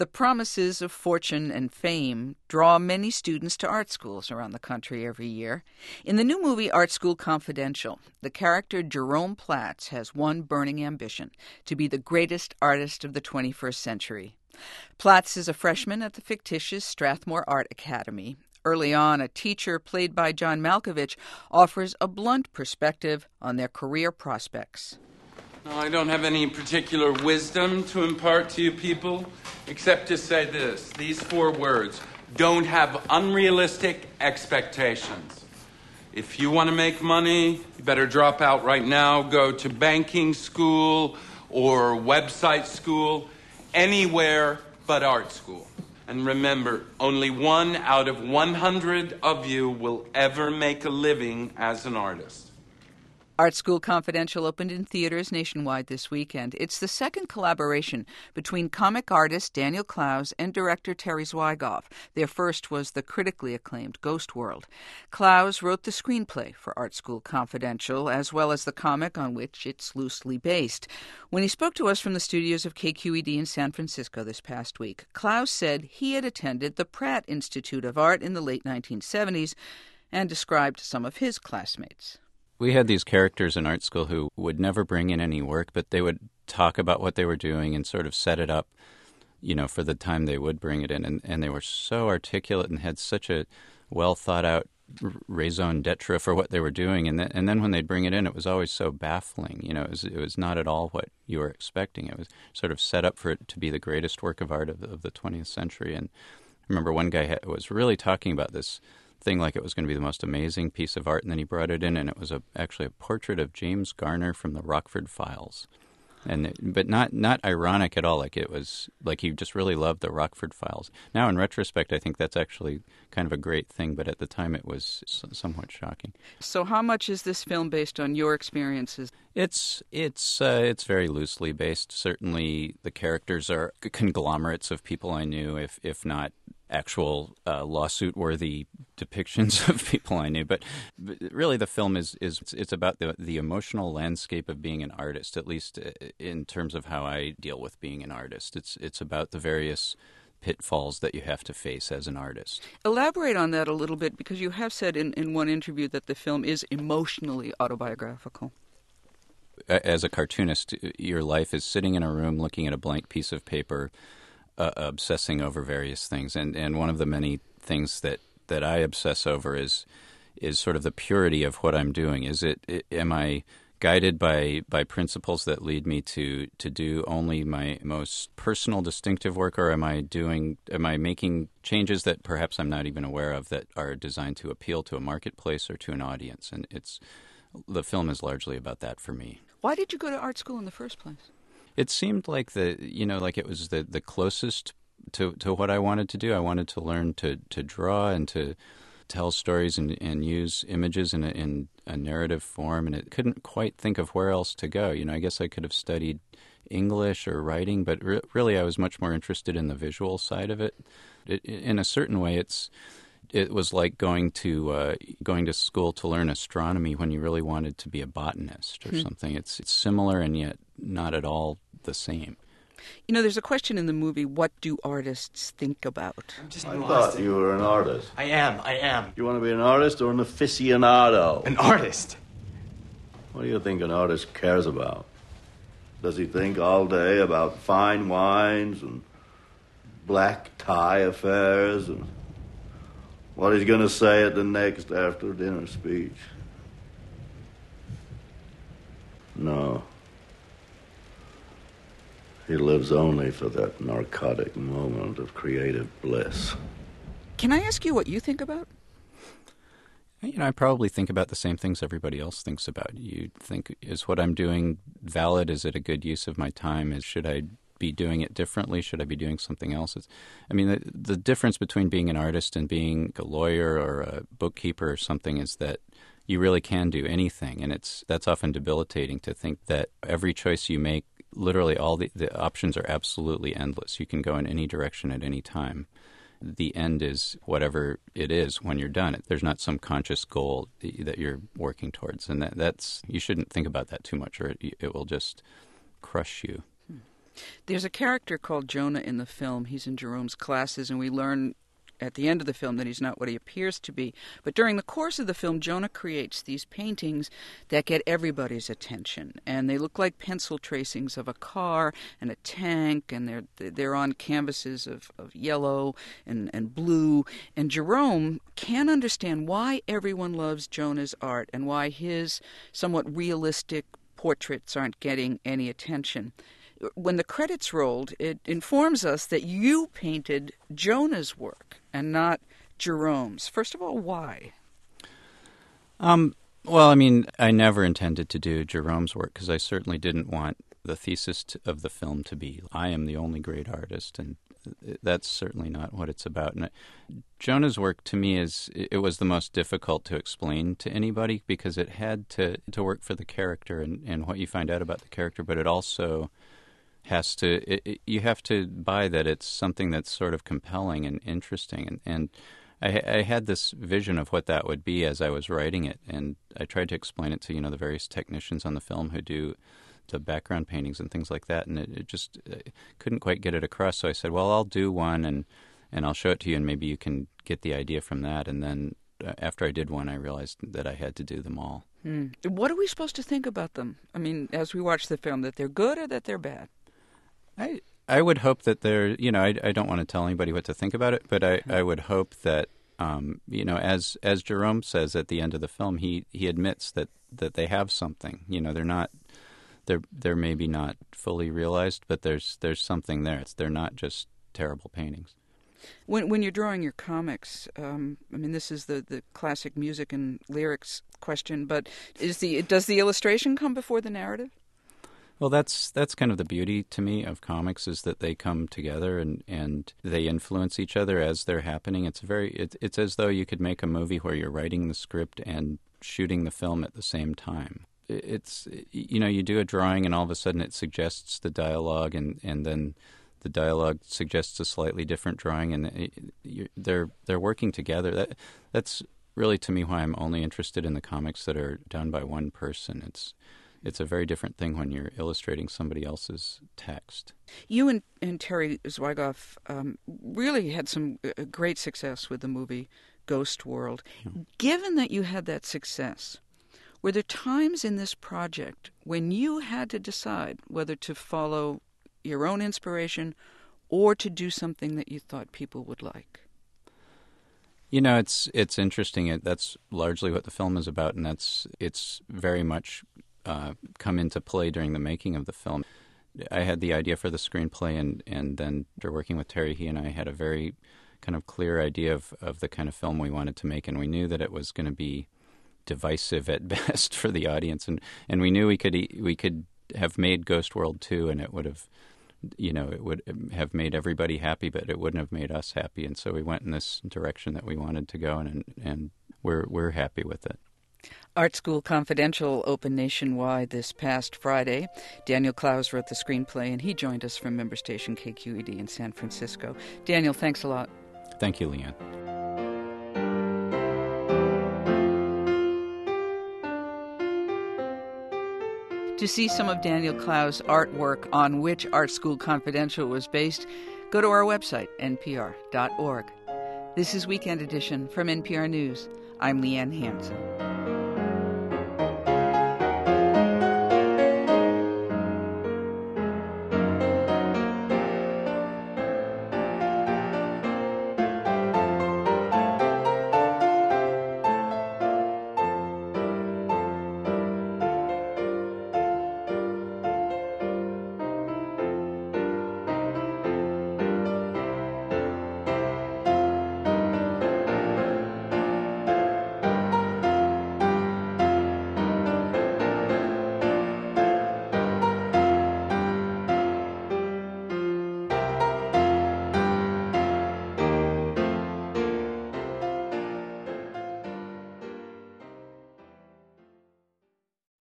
The promises of fortune and fame draw many students to art schools around the country every year. In the new movie Art School Confidential, the character Jerome Platz has one burning ambition: to be the greatest artist of the 21st century. Platz is a freshman at the fictitious Strathmore Art Academy. Early on, a teacher, played by John Malkovich, offers a blunt perspective on their career prospects. No, I don't have any particular wisdom to impart to you people, except to say this. These 4 words: don't have unrealistic expectations. If you want to make money, you better drop out right now, go to banking school or website school, anywhere but art school. And remember, only 1 out of 100 of you will ever make a living as an artist. Art School Confidential opened in theaters nationwide this weekend. It's the second collaboration between comic artist Daniel Clowes and director Terry Zwigoff. Their first was the critically acclaimed Ghost World. Clowes wrote the screenplay for Art School Confidential, as well as the comic on which it's loosely based. When he spoke to us from the studios of KQED in San Francisco this past week, Clowes said he had attended the Pratt Institute of Art in the late 1970s and described some of his classmates. We had these characters in art school who would never bring in any work, but they would talk about what they were doing and sort of set it up, for the time they would bring it in. And they were so articulate and had such a well-thought-out raison d'etre for what they were doing. And then when they'd bring it in, it was always so baffling. It was not at all what you were expecting. It was sort of set up for it to be the greatest work of art of the 20th century. And I remember one guy was really talking about this thing like it was going to be the most amazing piece of art, and then he brought it in, and it was actually a portrait of James Garner from the Rockford Files, but not ironic at all. Like it was like he just really loved the Rockford Files. Now, in retrospect, I think that's actually kind of a great thing, but at the time it was somewhat shocking. So, how much is this film based on your experiences? It's very loosely based. Certainly, the characters are conglomerates of people I knew, if not actual lawsuit-worthy depictions of people I knew. But really the film is about the emotional landscape of being an artist, at least in terms of how I deal with being an artist. It's about the various pitfalls that you have to face as an artist. Elaborate on that a little bit, because you have said in one interview that the film is emotionally autobiographical. As a cartoonist, your life is sitting in a room looking at a blank piece of paper, obsessing over various things, and one of the many things that I obsess over is sort of the purity of what I'm doing. Am I guided by principles that lead me to do only my most personal, distinctive work, or am I making changes that perhaps I'm not even aware of that are designed to appeal to a marketplace or to an audience? And the film is largely about that for me. Why did you go to art school in the first place? It seemed like like it was the closest to what I wanted to do. I wanted to learn to draw and to tell stories and use images in a narrative form, and it couldn't quite think of where else to go. I guess I could have studied English or writing, but really I was much more interested in the visual side of it. In a certain way, it was like going to school to learn astronomy when you really wanted to be a botanist or something. It's similar and yet not at all the same. There's a question in the movie, what do artists think about? I thought you were an artist. I am. You want to be an artist or an aficionado? An artist. What do you think an artist cares about? Does he think all day about fine wines and black tie affairs and what he's going to say at the next after-dinner speech? No. He lives only for that narcotic moment of creative bliss. Can I ask you what you think about? I probably think about the same things everybody else thinks about. You think, is what I'm doing valid? Is it a good use of my time? Should I be doing it differently? Should I be doing something else? The difference between being an artist and being a lawyer or a bookkeeper or something is that you really can do anything, and that's often debilitating to think that every choice you make, literally all the options are absolutely endless. You can go in any direction at any time. The end is whatever it is when you're done. There's not some conscious goal that you're working towards, and that's you shouldn't think about that too much, or it will just crush you. There's a character called Jonah in the film. He's in Jerome's classes, and we learn at the end of the film that he's not what he appears to be. But during the course of the film, Jonah creates these paintings that get everybody's attention, and they look like pencil tracings of a car and a tank, and they're on canvases of yellow and blue. And Jerome can't understand why everyone loves Jonah's art and why his somewhat realistic portraits aren't getting any attention. When the credits rolled, it informs us that you painted Jonah's work and not Jerome's. First of all, why? Well, I mean, I never intended to do Jerome's work because I certainly didn't want the thesis of the film to be, I am the only great artist, and that's certainly not what it's about. And Jonah's work, to me, it was the most difficult to explain to anybody because it had to work for the character and what you find out about the character, but it also has to, you have to buy that it's something that's sort of compelling and interesting. And I had this vision of what that would be as I was writing it, and I tried to explain it to, the various technicians on the film who do the background paintings and things like that, and it just couldn't quite get it across. So I said, well, I'll do one, and I'll show it to you, and maybe you can get the idea from that. And then after I did one, I realized that I had to do them all. What are we supposed to think about them? I mean, as we watch the film, that they're good or that they're bad? I would hope that they're, I don't want to tell anybody what to think about it, but I would hope that, as Jerome says at the end of the film, he admits that they have something. They're maybe not fully realized, but there's something there. They're not just terrible paintings. When you're drawing your comics, this is the classic music and lyrics question, but does the illustration come before the narrative? Well, that's kind of the beauty to me of comics, is that they come together and they influence each other as they're happening. It's as though you could make a movie where you're writing the script and shooting the film at the same time. It's, you do a drawing and all of a sudden it suggests the dialogue, and then the dialogue suggests a slightly different drawing, and they're working together. That's really, to me, why I'm only interested in the comics that are done by one person. It's a very different thing when you're illustrating somebody else's text. You and Terry Zwigoff really had some great success with the movie Ghost World. Yeah. Given that you had that success, were there times in this project when you had to decide whether to follow your own inspiration or to do something that you thought people would like? It's interesting. That's largely what the film is about, and it's very much come into play during the making of the film. I had the idea for the screenplay, and then after working with Terry, he and I had a very kind of clear idea of the kind of film we wanted to make, and we knew that it was going to be divisive at best for the audience, and we knew we could have made Ghost World 2, and it would have, it would have made everybody happy, but it wouldn't have made us happy, and so we went in this direction that we wanted to go, and we're happy with it. Art School Confidential opened nationwide this past Friday. Daniel Clowes wrote the screenplay, and he joined us from member station KQED in San Francisco. Daniel, thanks a lot. Thank you, Leanne. To see some of Daniel Clowes' artwork on which Art School Confidential was based, go to our website, npr.org. This is Weekend Edition from NPR News. I'm Leanne Hansen.